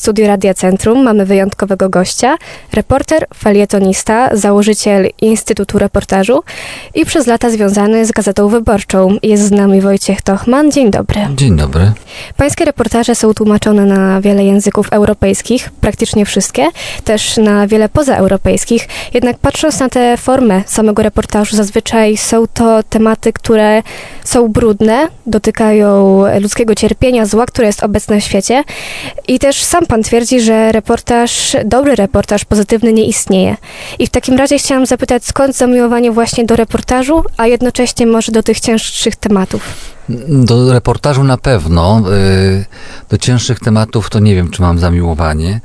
studiu Radia Centrum mamy wyjątkowego gościa, reporter, felietonista, założyciel Instytutu Reportażu i przez lata związany z Gazetą Wyborczą. Jest z nami Wojciech Tochman. Dzień dobry. Dzień dobry. Pańskie reportaże są tłumaczone na wiele języków europejskich, praktycznie wszystkie, też na wiele pozaeuropejskich. Jednak patrząc na tę formę samego reportażu, zazwyczaj są to tematy, które są brudne, dotykają ludzkiego cierpienia, zła, które jest obecne w świecie. I też sam pan twierdzi, że dobry reportaż pozytywny nie istnieje. I w takim razie chciałam zapytać, skąd zamiłowanie właśnie do reportażu, a jednocześnie może do tych cięższych tematów? Do reportażu na pewno. Do cięższych tematów to nie wiem, czy mam zamiłowanie.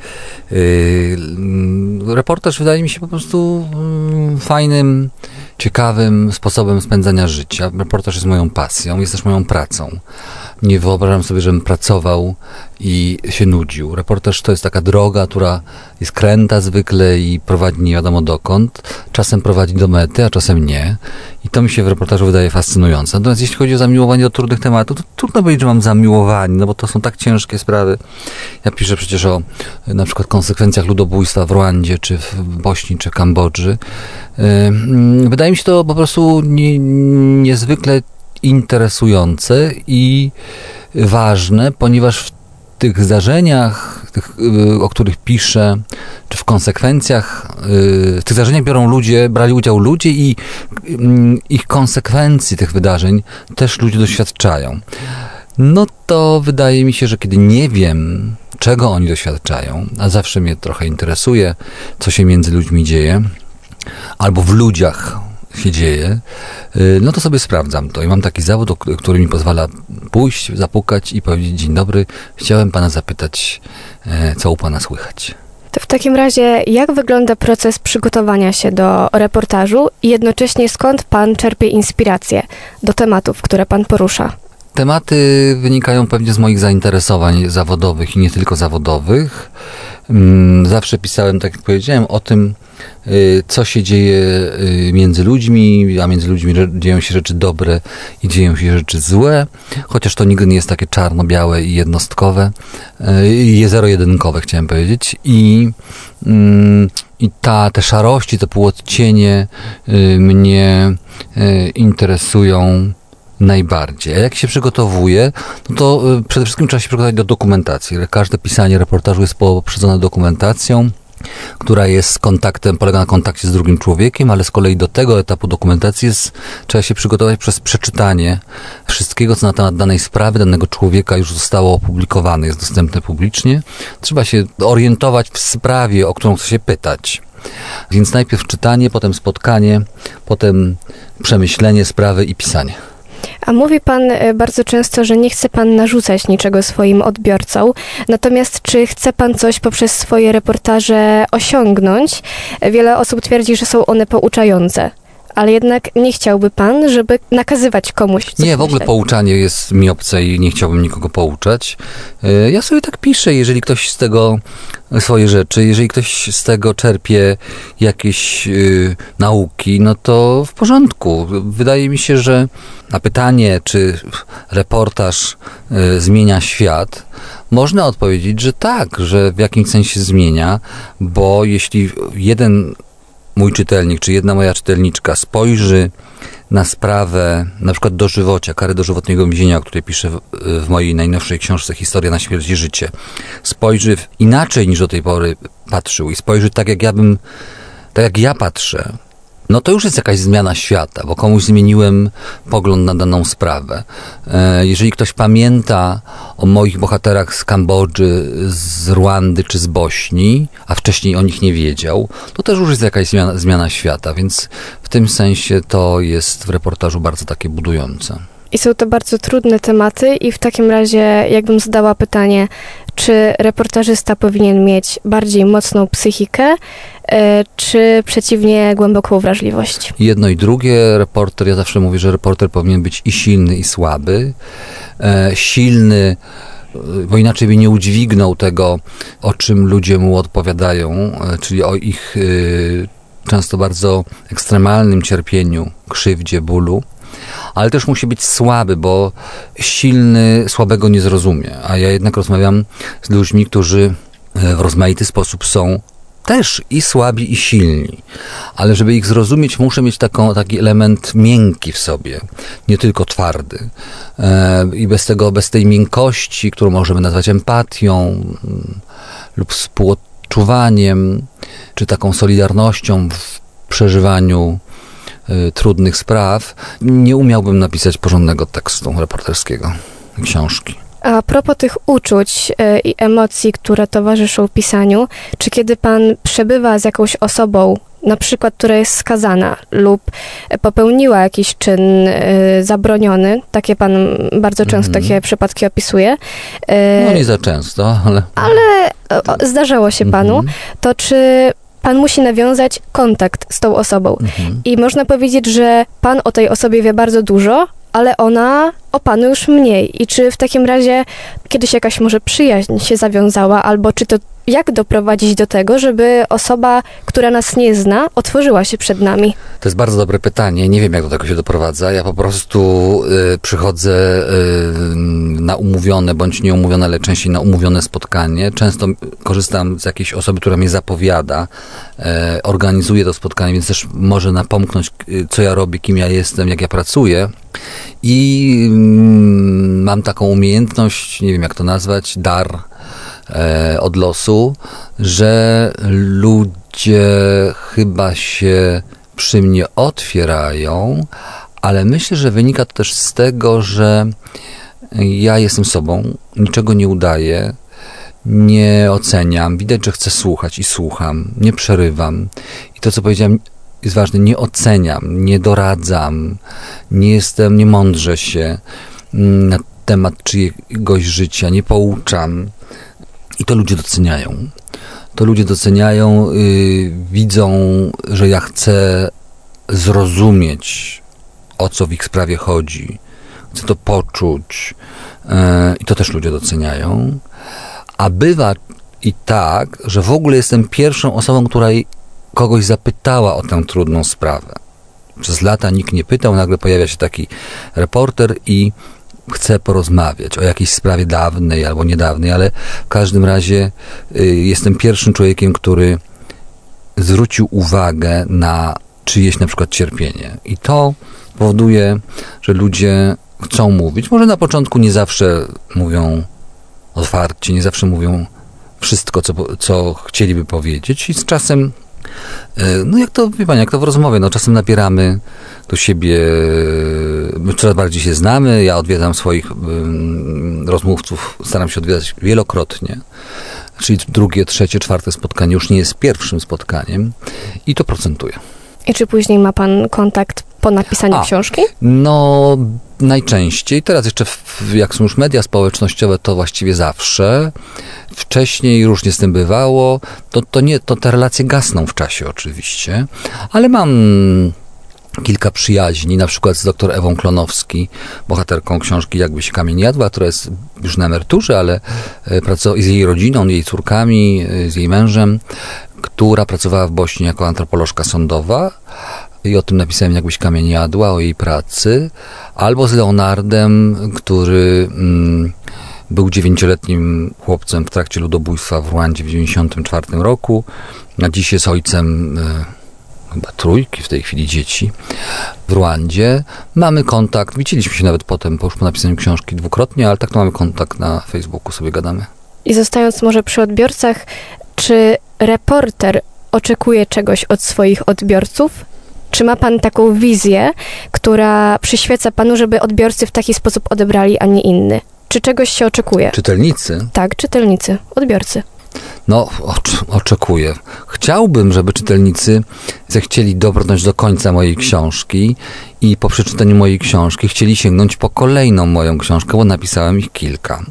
Reportaż wydaje mi się po prostu fajnym, ciekawym sposobem spędzania życia. Reportaż jest moją pasją, jest też moją pracą. Nie wyobrażam sobie, żebym pracował i się nudził. Reportaż to jest taka droga, która jest kręta zwykle i prowadzi nie wiadomo dokąd. Czasem prowadzi do mety, a czasem nie. I to mi się w reportażu wydaje fascynujące. Natomiast jeśli chodzi o zamiłowanie do trudnych tematów, to trudno powiedzieć, że mam zamiłowanie, no bo to są tak ciężkie sprawy. Ja piszę przecież o na przykład konsekwencjach ludobójstwa w Rwandzie, czy w Bośni, czy Kambodży. Wydaje mi się to po prostu niezwykle interesujące i ważne, ponieważ w tych zdarzeniach, o których piszę, czy w konsekwencjach, w tych zdarzeniach brali udział ludzie i ich konsekwencji tych wydarzeń też ludzie doświadczają. No to wydaje mi się, że kiedy nie wiem, czego oni doświadczają, a zawsze mnie trochę interesuje, co się między ludźmi dzieje, albo w ludziach się dzieje, no to sobie sprawdzam to i mam taki zawód, który mi pozwala pójść, zapukać i powiedzieć: dzień dobry, chciałem pana zapytać, co u pana słychać. To w takim razie, jak wygląda proces przygotowania się do reportażu i jednocześnie skąd pan czerpie inspirację do tematów, które pan porusza? Tematy wynikają pewnie z moich zainteresowań zawodowych i nie tylko zawodowych. Zawsze pisałem, tak jak powiedziałem, o tym, co się dzieje między ludźmi, a między ludźmi dzieją się rzeczy dobre i dzieją się rzeczy złe, chociaż to nigdy nie jest takie czarno-białe i jednostkowe, i zero-jedynkowe, chciałem powiedzieć. I te szarości, te półodcienie mnie interesują najbardziej. A jak się przygotowuje, no to przede wszystkim trzeba się przygotować do dokumentacji. Każde pisanie reportażu jest poprzedzone dokumentacją, która jest polega na kontakcie z drugim człowiekiem, ale z kolei do tego etapu dokumentacji trzeba się przygotować przez przeczytanie wszystkiego, co na temat danej sprawy, danego człowieka już zostało opublikowane, jest dostępne publicznie. Trzeba się orientować w sprawie, o którą chce się pytać. Więc najpierw czytanie, potem spotkanie, potem przemyślenie sprawy i pisanie. A mówi pan bardzo często, że nie chce pan narzucać niczego swoim odbiorcom. Natomiast czy chce pan coś poprzez swoje reportaże osiągnąć? Wiele osób twierdzi, że są one pouczające. Ale jednak nie chciałby pan, żeby nakazywać komuś coś. Nie, w ogóle pouczanie jest mi obce i nie chciałbym nikogo pouczać. Ja sobie tak piszę, jeżeli ktoś z tego swoje rzeczy, jeżeli ktoś z tego czerpie jakieś nauki, no to w porządku. Wydaje mi się, że na pytanie, czy reportaż zmienia świat, można odpowiedzieć, że tak, że w jakimś sensie zmienia, bo jeśli jeden mój czytelnik, czy jedna moja czytelniczka spojrzy na sprawę na przykład dożywocia, kary dożywotniego więzienia, o której piszę w mojej najnowszej książce Historia na śmierć i życie, spojrzy inaczej niż do tej pory patrzył i spojrzy tak jak ja patrzę, no to już jest jakaś zmiana świata, bo komuś zmieniłem pogląd na daną sprawę. Jeżeli ktoś pamięta o moich bohaterach z Kambodży, z Rwandy czy z Bośni, a wcześniej o nich nie wiedział, to też już jest jakaś zmiana świata, więc w tym sensie to jest w reportażu bardzo takie budujące. I są to bardzo trudne tematy i w takim razie jakbym zadała pytanie, czy reportażysta powinien mieć bardziej mocną psychikę, czy przeciwnie głęboką wrażliwość? Jedno i drugie. Ja zawsze mówię, że reporter powinien być i silny, i słaby. Silny, bo inaczej by nie udźwignął tego, o czym ludzie mu odpowiadają, czyli o ich często bardzo ekstremalnym cierpieniu, krzywdzie, bólu. Ale też musi być słaby, bo silny słabego nie zrozumie. A ja jednak rozmawiam z ludźmi, którzy w rozmaity sposób są też i słabi, i silni. Ale żeby ich zrozumieć, muszę mieć taki element miękki w sobie, nie tylko twardy. I bez tej miękkości, którą możemy nazwać empatią lub współodczuwaniem, czy taką solidarnością w przeżywaniu trudnych spraw, nie umiałbym napisać porządnego tekstu reporterskiego, książki. A propos tych uczuć i emocji, które towarzyszą pisaniu, czy kiedy pan przebywa z jakąś osobą, na przykład, która jest skazana lub popełniła jakiś czyn zabroniony, takie pan bardzo często takie przypadki opisuje. No nie za często, ale... Ale zdarzało się panu, to czy pan musi nawiązać kontakt z tą osobą? I można powiedzieć, że pan o tej osobie wie bardzo dużo, ale ona o panu już mniej. I czy w takim razie kiedyś jakaś może przyjaźń się zawiązała, albo czy to jak doprowadzić do tego, żeby osoba, która nas nie zna, otworzyła się przed nami? To jest bardzo dobre pytanie. Nie wiem, jak do tego się doprowadza. Ja po prostu przychodzę na umówione, bądź nieumówione, ale częściej na umówione spotkanie. Często korzystam z jakiejś osoby, która mnie zapowiada, organizuje to spotkanie, więc też może napomknąć, co ja robię, kim ja jestem, jak ja pracuję. I mam taką umiejętność, nie wiem jak to nazwać, dar od losu, że ludzie chyba się przy mnie otwierają, ale myślę, że wynika to też z tego, że ja jestem sobą, niczego nie udaję, nie oceniam, widać, że chcę słuchać i słucham, nie przerywam. I to, co powiedziałem, jest ważne, nie oceniam, nie doradzam, nie mądrzę się na temat czyjegoś życia, nie pouczam. I to ludzie doceniają. To ludzie doceniają, widzą, że ja chcę zrozumieć, o co w ich sprawie chodzi. Chcę to poczuć. I to też ludzie doceniają. A bywa i tak, że w ogóle jestem pierwszą osobą, która kogoś zapytała o tę trudną sprawę. Przez lata nikt nie pytał, nagle pojawia się taki reporter i chce porozmawiać o jakiejś sprawie dawnej albo niedawnej, ale w każdym razie jestem pierwszym człowiekiem, który zwrócił uwagę na czyjeś na przykład cierpienie. I to powoduje, że ludzie chcą mówić. Może na początku nie zawsze mówią otwarcie, nie zawsze mówią wszystko, co chcieliby powiedzieć i z czasem no jak to, wie pani, jak to w rozmowie, no czasem nabieramy do siebie, my coraz bardziej się znamy, ja odwiedzam swoich rozmówców, staram się odwiedzać wielokrotnie, czyli drugie, trzecie, czwarte spotkanie już nie jest pierwszym spotkaniem i to procentuje. I czy później ma pan kontakt po napisaniu książki? No, najczęściej. Teraz jeszcze, jak są już media społecznościowe, to właściwie zawsze. Wcześniej różnie z tym bywało. To te relacje gasną w czasie oczywiście. Ale mam kilka przyjaźni, na przykład z dr Ewą Klonowski, bohaterką książki Jakby się kamień jadła, która jest już na emeryturze, ale z jej rodziną, jej córkami, z jej mężem, która pracowała w Bośni jako antropolożka sądowa i o tym napisałem Jakbyś kamień jadła, o jej pracy, albo z Leonardem, który był 9-letnim chłopcem w trakcie ludobójstwa w Rwandzie w 1994 roku, a dziś jest ojcem chyba 3 w tej chwili dzieci w Rwandzie. Mamy kontakt, widzieliśmy się nawet potem, już po napisaniu książki dwukrotnie, ale tak to mamy kontakt na Facebooku, sobie gadamy. I zostając może przy odbiorcach, czy reporter oczekuje czegoś od swoich odbiorców? Czy ma pan taką wizję, która przyświeca panu, żeby odbiorcy w taki sposób odebrali, a nie inny? Czy czegoś się oczekuje? Czytelnicy? Tak, czytelnicy, odbiorcy. No, oczekuję. Chciałbym, żeby czytelnicy zechcieli dobrnąć do końca mojej książki i po przeczytaniu mojej książki chcieli sięgnąć po kolejną moją książkę, bo napisałem ich kilka.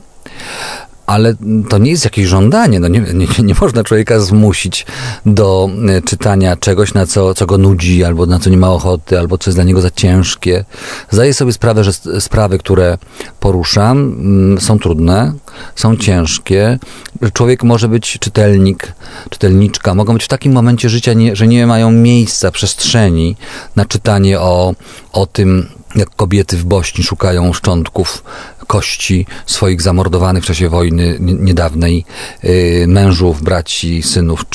Ale to nie jest jakieś żądanie, no nie można człowieka zmusić do czytania czegoś, co go nudzi, albo na co nie ma ochoty, albo co jest dla niego za ciężkie. Zdaję sobie sprawę, że sprawy, które poruszam, są trudne, są ciężkie. Człowiek może być czytelniczka, mogą być w takim momencie życia, że nie mają miejsca, przestrzeni na czytanie o tym, jak kobiety w Bośni szukają szczątków kości swoich zamordowanych w czasie wojny niedawnej mężów, braci, synów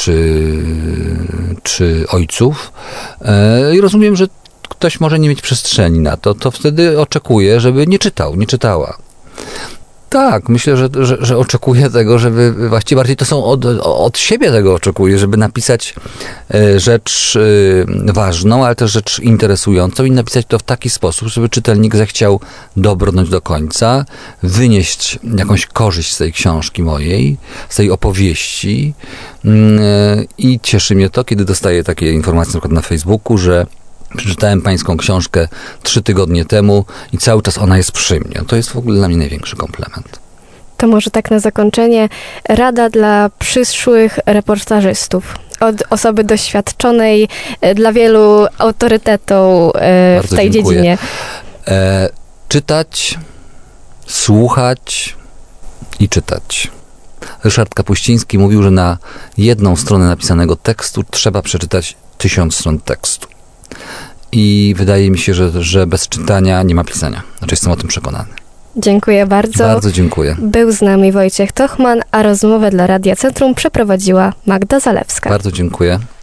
czy ojców. I rozumiem, że ktoś może nie mieć przestrzeni na to, to wtedy oczekuję, żeby nie czytał, nie czytała. Tak, myślę, że oczekuję tego, żeby właściwie bardziej to są od siebie tego oczekuję, żeby napisać rzecz ważną, ale też rzecz interesującą i napisać to w taki sposób, żeby czytelnik zechciał dobrnąć do końca, wynieść jakąś korzyść z tej książki mojej, z tej opowieści i cieszy mnie to, kiedy dostaję takie informacje na przykład na Facebooku, że przeczytałem pańską książkę 3 tygodnie temu i cały czas ona jest przy mnie. To jest w ogóle dla mnie największy komplement. To może tak na zakończenie rada dla przyszłych reportażystów. Od osoby doświadczonej, dla wielu autorytetów w tej dziedzinie. Czytać, słuchać i czytać. Ryszard Kapuściński mówił, że na jedną stronę napisanego tekstu trzeba przeczytać 1000 stron tekstu. I wydaje mi się, że bez czytania nie ma pisania. Znaczy jestem o tym przekonany. Dziękuję bardzo. Bardzo dziękuję. Był z nami Wojciech Tochman, a rozmowę dla Radia Centrum przeprowadziła Magda Zalewska. Bardzo dziękuję.